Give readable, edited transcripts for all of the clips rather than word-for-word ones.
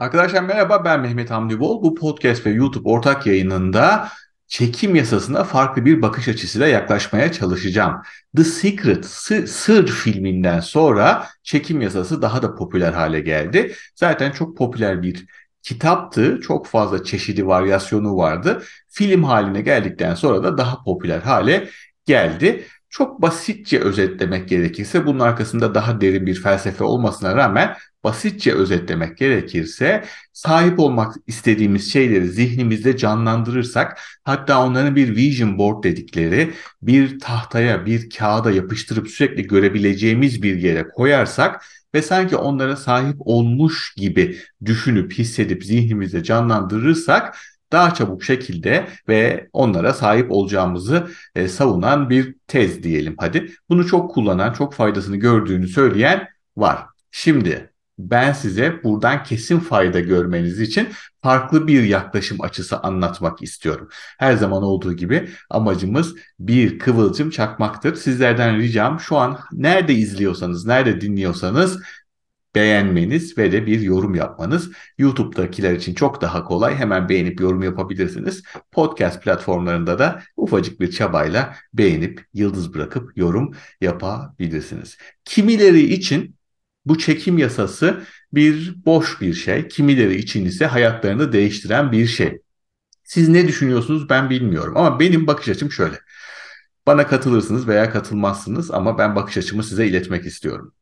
Arkadaşlar merhaba, ben Mehmet Hamdi Bol. Bu podcast ve YouTube ortak yayınında çekim yasasına farklı bir bakış açısıyla yaklaşmaya çalışacağım. The Secret, Sır filminden sonra çekim yasası daha da popüler hale geldi. Zaten çok popüler bir kitaptı. Çok fazla çeşidi, varyasyonu vardı. Film haline geldikten sonra da daha popüler hale geldi. Çok basitçe özetlemek gerekirse bunun arkasında daha derin bir felsefe olmasına rağmen basitçe özetlemek gerekirse sahip olmak istediğimiz şeyleri zihnimizde canlandırırsak, hatta onların bir vision board dedikleri bir tahtaya, bir kağıda yapıştırıp sürekli görebileceğimiz bir yere koyarsak ve sanki onlara sahip olmuş gibi düşünüp hissedip zihnimizde canlandırırsak daha çabuk şekilde ve onlara sahip olacağımızı savunan bir tez diyelim hadi. Bunu çok kullanan, çok faydasını gördüğünü söyleyen var. Şimdi ben size buradan kesin fayda görmeniz için farklı bir yaklaşım açısı anlatmak istiyorum. Her zaman olduğu gibi amacımız bir kıvılcım çakmaktır. Sizlerden ricam şu an nerede izliyorsanız, nerede dinliyorsanız beğenmeniz ve de bir yorum yapmanız. YouTube'dakiler için çok daha kolay. Hemen beğenip yorum yapabilirsiniz. Podcast platformlarında da ufacık bir çabayla beğenip yıldız bırakıp yorum yapabilirsiniz. Kimileri için bu çekim yasası bir boş bir şey. Kimileri için ise hayatlarını değiştiren bir şey. Siz ne düşünüyorsunuz ben bilmiyorum ama benim bakış açım şöyle. Bana katılırsınız veya katılmazsınız ama ben bakış açımı size iletmek istiyorum.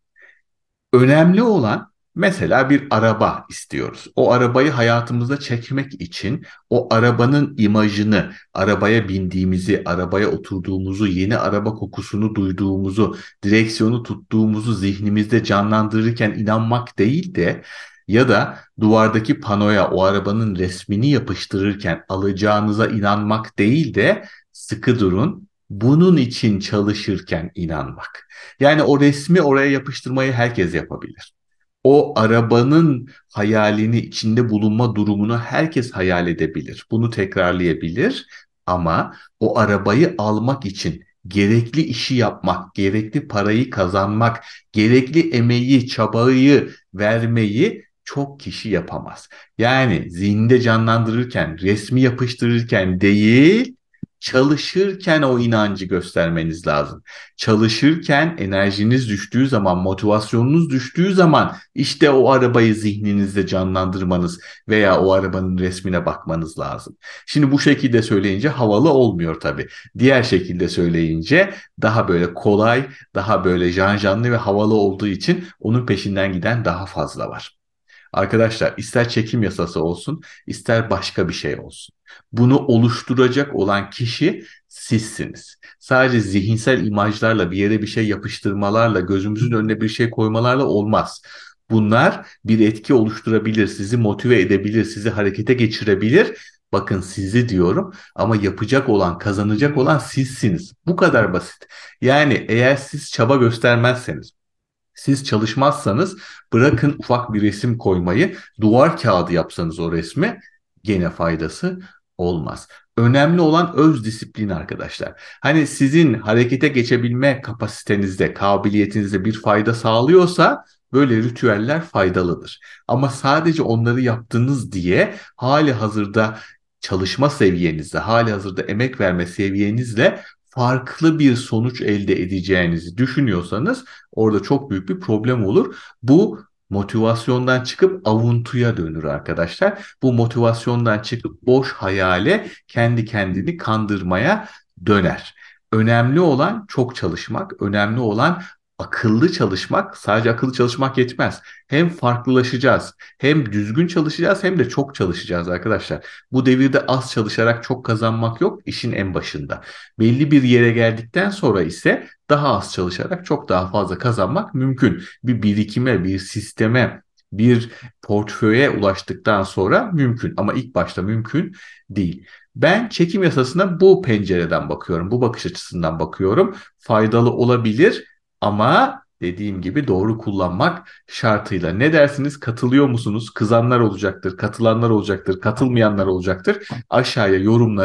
Önemli olan mesela bir araba istiyoruz. O arabayı hayatımıza çekmek için o arabanın imajını, arabaya bindiğimizi, arabaya oturduğumuzu, yeni araba kokusunu duyduğumuzu, direksiyonu tuttuğumuzu zihnimizde canlandırırken inanmak değil de ya da duvardaki panoya o arabanın resmini yapıştırırken alacağınıza inanmak değil de sıkı durun, bunun için çalışırken inanmak. Yani o resmi oraya yapıştırmayı herkes yapabilir. O arabanın hayalini, içinde bulunma durumunu herkes hayal edebilir. Bunu tekrarlayabilir ama o arabayı almak için gerekli işi yapmak, gerekli parayı kazanmak, gerekli emeği, çabayı vermeyi çok kişi yapamaz. Yani zihinde canlandırırken, resmi yapıştırırken değil, çalışırken o inancı göstermeniz lazım. Çalışırken enerjiniz düştüğü zaman, motivasyonunuz düştüğü zaman işte o arabayı zihninizde canlandırmanız veya o arabanın resmine bakmanız lazım. Şimdi bu şekilde söyleyince havalı olmuyor tabii. Diğer şekilde söyleyince daha böyle kolay, daha böyle janjanlı ve havalı olduğu için onun peşinden giden daha fazla var. Arkadaşlar ister çekim yasası olsun, ister başka bir şey olsun. Bunu oluşturacak olan kişi sizsiniz. Sadece zihinsel imajlarla bir yere bir şey yapıştırmalarla, gözümüzün önüne bir şey koymalarla olmaz. Bunlar bir etki oluşturabilir, sizi motive edebilir, sizi harekete geçirebilir. Bakın sizi diyorum ama yapacak olan, kazanacak olan sizsiniz. Bu kadar basit. Yani eğer siz çaba göstermezseniz, siz çalışmazsanız bırakın ufak bir resim koymayı, duvar kağıdı yapsanız o resmi gene faydası olmaz. Önemli olan öz disiplin arkadaşlar. Hani sizin harekete geçebilme kapasitenizde, kabiliyetinizde bir fayda sağlıyorsa böyle ritüeller faydalıdır. Ama sadece onları yaptınız diye hali hazırda çalışma seviyenizde, hali hazırda emek verme seviyenizle farklı bir sonuç elde edeceğinizi düşünüyorsanız orada çok büyük bir problem olur. Bu motivasyondan çıkıp avuntuya dönür arkadaşlar. Bu motivasyondan çıkıp boş hayale, kendi kendini kandırmaya döner. Önemli olan çok çalışmak, önemli olan akıllı çalışmak. Sadece akıllı çalışmak yetmez. Hem farklılaşacağız, hem düzgün çalışacağız, hem de çok çalışacağız arkadaşlar. Bu devirde az çalışarak çok kazanmak yok, işin en başında. Belli bir yere geldikten sonra ise daha az çalışarak çok daha fazla kazanmak mümkün. Bir birikime, bir sisteme, bir portföye ulaştıktan sonra mümkün ama ilk başta mümkün değil. Ben çekim yasasına bu pencereden bakıyorum, bu bakış açısından bakıyorum. Faydalı olabilir ama dediğim gibi doğru kullanmak şartıyla. Ne dersiniz? Katılıyor musunuz? Kızanlar olacaktır, katılanlar olacaktır, katılmayanlar olacaktır. Aşağıya yorumlara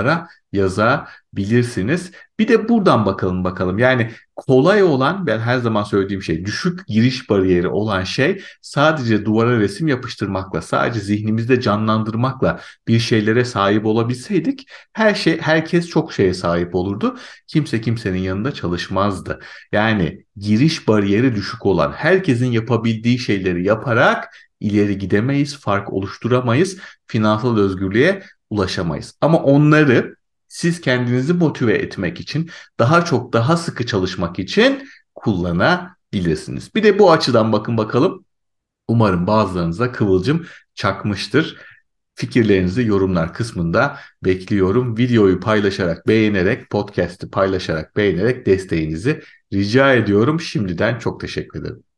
yazabilirsiniz. Bir de buradan bakalım. Yani kolay olan, ben her zaman söylediğim şey, düşük giriş bariyeri olan şey sadece duvara resim yapıştırmakla, sadece zihnimizde canlandırmakla bir şeylere sahip olabilseydik herkes çok şeye sahip olurdu. Kimse kimsenin yanında çalışmazdı. Yani giriş bariyeri düşük olan, herkesin yapabildiği şeyleri yaparak ileri gidemeyiz, fark oluşturamayız, finansal özgürlüğe ulaşamayız. Ama onları siz kendinizi motive etmek için, daha çok daha sıkı çalışmak için kullanabilirsiniz. Bir de bu açıdan bakın bakalım. Umarım bazılarınıza kıvılcım çakmıştır. Fikirlerinizi yorumlar kısmında bekliyorum. Videoyu paylaşarak, beğenerek, podcast'i paylaşarak, beğenerek desteğinizi rica ediyorum. Şimdiden çok teşekkür ederim.